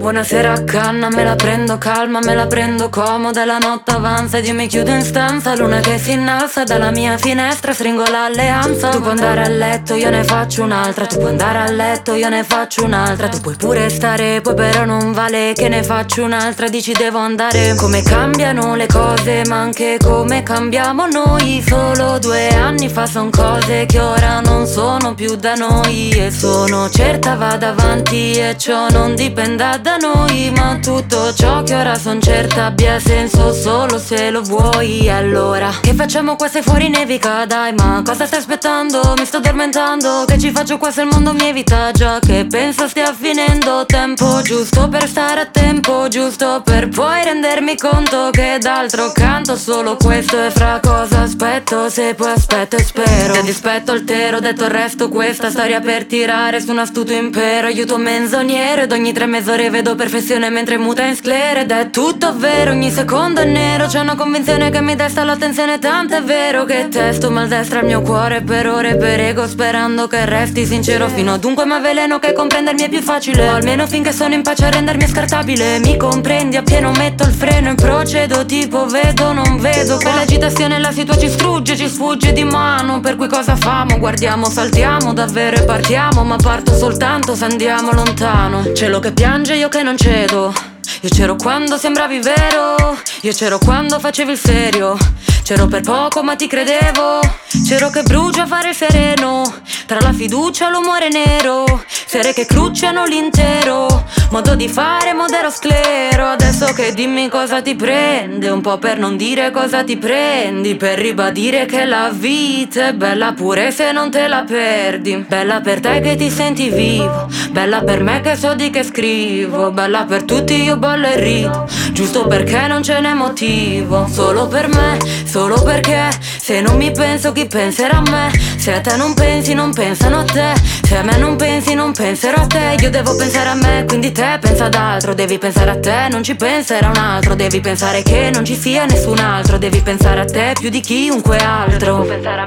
buonasera a canna, me la prendo calma, me la prendo comoda. La notte avanza ed io mi chiudo in stanza. Luna che si innalza dalla mia finestra, stringo l'alleanza. Tu puoi andare a letto, io ne faccio un'altra. Tu puoi andare a letto, io ne faccio un'altra. Tu puoi pure stare, poi però non vale che ne faccio un'altra. Dici devo andare. Come cambiano le cose, ma anche come cambiamo noi. Solo 2 anni fa son cose che ora non sono più da noi. E sono certa vada avanti e ciò non dipenda da noi. Ma tutto ciò che ora son certa abbia senso solo se lo vuoi. Allora che facciamo qua se fuori nevica? Dai, ma cosa stai aspettando? Mi sto addormentando. Che ci faccio qua se il mondo mi evita? Già che penso stia finendo. Tempo giusto per stare a tempo giusto, per poi rendermi conto che d'altro canto solo questo. E fra cosa aspetto? Se poi aspetto e spero. Ti dispetto altero, detto il resto questa storia per tirare su un astuto impero. Aiuto menzognero ed ogni 3 mezz'ore vedo perfezione mentre muta in sclera. Ed è tutto vero, ogni secondo è nero. C'è una convinzione che mi desta l'attenzione, tanto è vero che testo maldestra il mio cuore per ore per ego, sperando che resti sincero fino a dunque. Ma veleno che comprendermi è più facile, o almeno finché sono in pace a rendermi scartabile. Mi comprendi appieno, metto il freno e procedo tipo vedo non vedo. Per l'agitazione la situazione ci strugge, ci sfugge di mano. Per cui cosa famo? Guardiamo, saltiamo davvero e partiamo. Ma parto soltanto se andiamo lontano. Cielo che piange, io che non cedo. Io c'ero quando sembravi vero. Io c'ero quando facevi il serio. C'ero per poco ma ti credevo. C'ero che brucia a fare il sereno. Tra la fiducia e l'umore nero. Sere che crucciano l'intero. Modo di fare, modero sclero. Adesso che dimmi cosa ti prende. Un po' per non dire cosa ti prendi. Per ribadire che la vita è bella pure se non te la perdi. Bella per te che ti senti vivo. Bella per me che so di che scrivo. Bella per tutti, io ballo e rido. Giusto perché non ce n'è motivo. Solo per me, solo perché se non mi penso chi penserà a me. Se a te non pensi non pensano a te. Se a me non pensi non penserò a te. Io devo pensare a me, quindi te pensa ad altro. Devi pensare a te, non ci penserà un altro. Devi pensare che non ci sia nessun altro. Devi pensare a te più di chiunque altro. Devo pensare a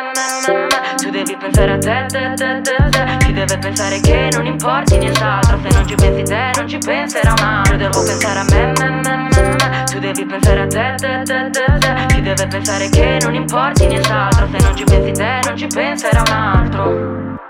me. Tu devi pensare a te. Ci deve pensare che non importi nient'altro. Se non ci pensi te non ci penserà un altro. Devo pensare a me. Tu devi pensare a te. Ci deve pensare che non importi nient'altro. Se non ci pensi te non ci penserà un altro.